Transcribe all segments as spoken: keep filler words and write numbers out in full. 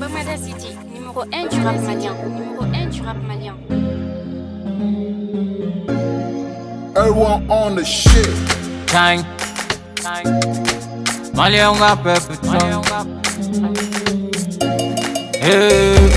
Lomada City, numéro un du rap malien. Numéro un du rap malien. Everyone on the shit. Gang. Malien nga peuple son. Hey.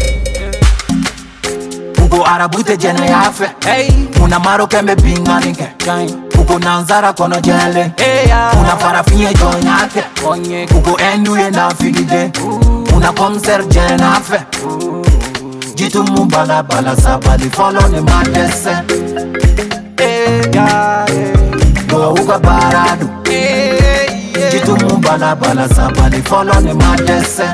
Ugo arabute jene yafe. Hey. Una maro kembe binganinke. Gang. Ugo nanzara kono jele. Hey ya. Una farafinye jonyake. Onye. Ugo endu ye na figide. Una komser jene nafe. Jitu mubala bala sabali follow ni madese. Hey ya. Go uga baradu. Jitu mubala bala sabali follow ni madese.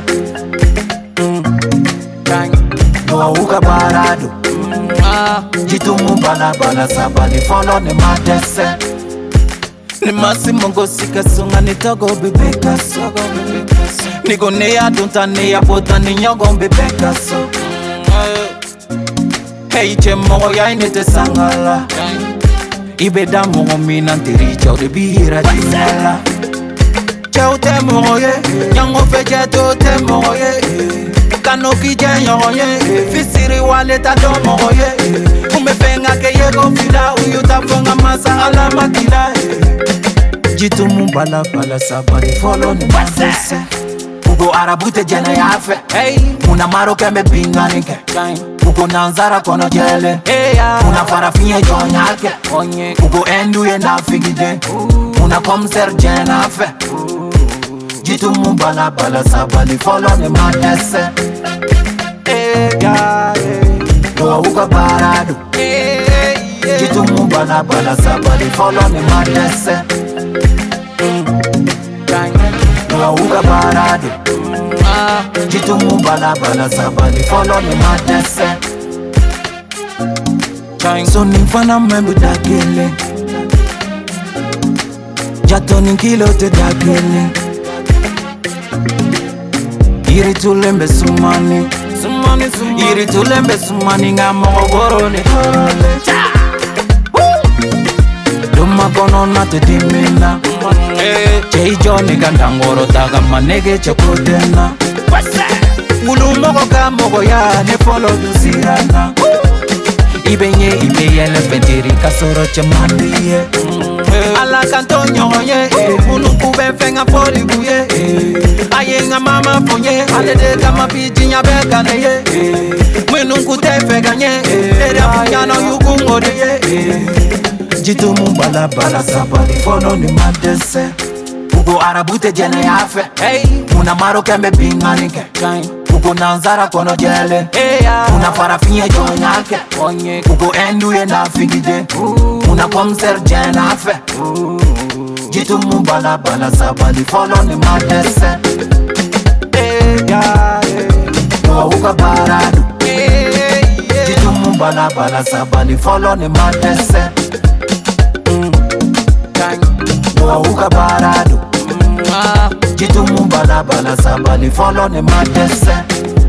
No uga baradu. Jitu mubala bala sabali follow ni madese. Ni masi mongo sika sunga ni togo bibeka so. Nigo ne ya dunta ne ya bota ni nyogo bibeka so. Hey che mongo ya inete sangala. Ibeda mongo minantiri chao de bihira jingala. Chao te mongo ye, nyango feje to te mongo ye. Kanoki je nyongo ye, fisiri wale ta do mongo ye. Umefenga ke ye confida, uyuta fonga masa ala makila. Jitu mubala bala sabali follow ni madese. Ugo arabute jene yafe. Hey. Una maro kembe binganinke. Ugo nanzara kono jele. Hey, yeah. Una farafinye jonyake. Onye. Ugo endu ye na figide. uh. Una komser jene nafe. uh. Jitu mubala bala sabali follow ni madese. Hey, yeah, yeah. Doa uga baradu. Hey, yeah. Jitu mubala bala sabali follow ni madese. Doa uga baradu. Jitu mubala bala sabali follow ni madese. So nimfana membu dagele. Jato ninkilo te dagele. Iri tulembe sumani. Sumani sumani. Iri tulembe sumani nga mogorone. Duma kono na te dimina. Chei joni gandangoro taga manege chakotena. Ulu mogo ka mogo ya ne follow dusirana. Ibenye ibeye le pentiri kasoro chamandiye. Ala kanto nyonye, unu kube fenga foli buye. Aye nga mama fonye, ale de kama piji nya beka neye. Mwenu kute fega nye, ere afunyano yuku ngode. Jitu mubala bala sabali follow ni madese. Ugo arabute jene yafe. Hey. Una maro kembe binganinke. Ugo nanzara kono jele. Hey, yeah. Una farafinye jonyake. Onye. Ugo endu ye na figide. uh. Una komser jene nafe. uh. Jitu mubala bala sabali follow ni madese. Hey, yeah, yeah. Doa uga baradu. Hey, yeah. Jitu mubala bala sabali follow ni madese. Doa uga baradu. Jitu mubala bala sabali follow ni madese.